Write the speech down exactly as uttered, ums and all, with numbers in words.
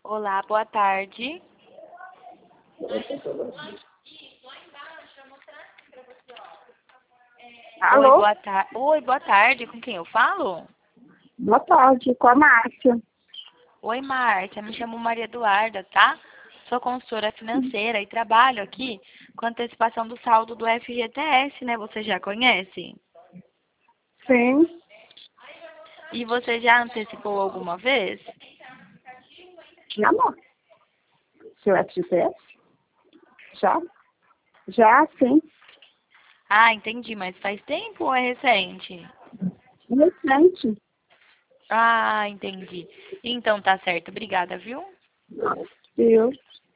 Olá, boa tarde. Oi, Alô? boa tarde. Oi, boa tarde. Com quem eu falo? Boa tarde, com a Márcia. Oi, Márcia. Me chamo Maria Eduarda, tá? Sou consultora financeira e trabalho aqui com antecipação do saldo do F G T S, né? Você já conhece? Sim. E você já antecipou alguma vez? Já não. Seu F G T S? Já? Já, sim. Ah, entendi, mas faz tempo ou é recente? Recente. Ah, entendi. Então tá certo. Obrigada, viu? Viu?